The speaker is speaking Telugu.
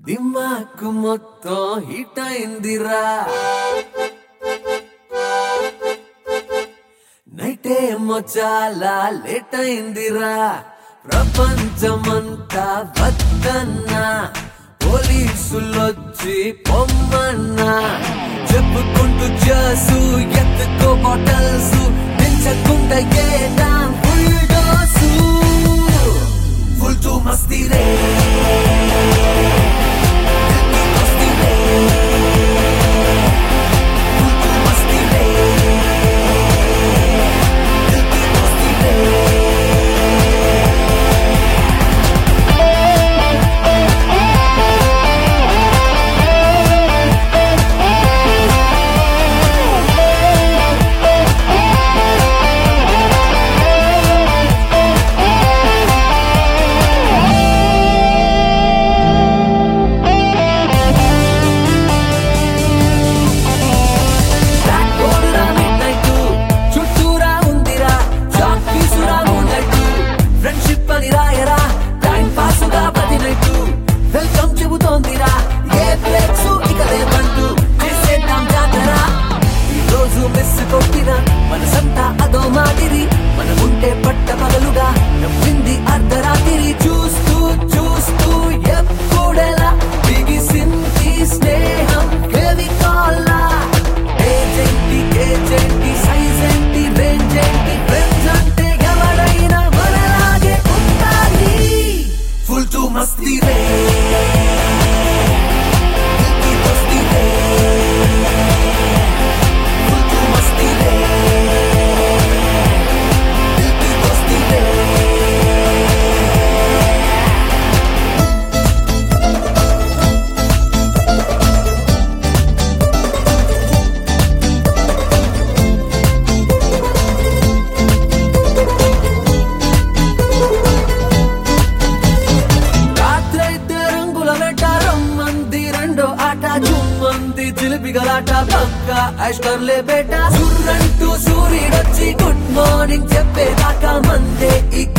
దిమాకు మొత్తం హిట్ అయిందిరా నైటేమో చాలా లేట్ అయిందిరా ప్రపంచమంతా వద్దన్నా పోలీసులొచ్చి పొమ్మన్నా చెప్పుకుంటూ చేసు ఎత్తుకో బాటల్స్ పెంచకుండా ఏదా ఫుల్ డోసు ఫుల్ టు మస్తీ రే మనసంతా అదో మాదిరి మనకుంటే పట్ట పగలుగా నవ్వింది అర్ధరాత్రి చూస్తూ చూస్తూ ఎప్పుడెలా బిగిసింది స్నేహం కెవికాల్లా ఏజెంటి సైజ్ ఏంటి రేంజ్ ఏంటి ఫ్రెండ్స్ అంటే ఎవరైనా మనలాగే ఉండాలి ఫుల్ టు మస్తీ రే గలాట పక్క ఐశ్వర్లే బేట సుర్రంటూ సూర్యుడొచ్చి గుడ్ మార్నింగ్ చెప్పేదాకా మందే ఈ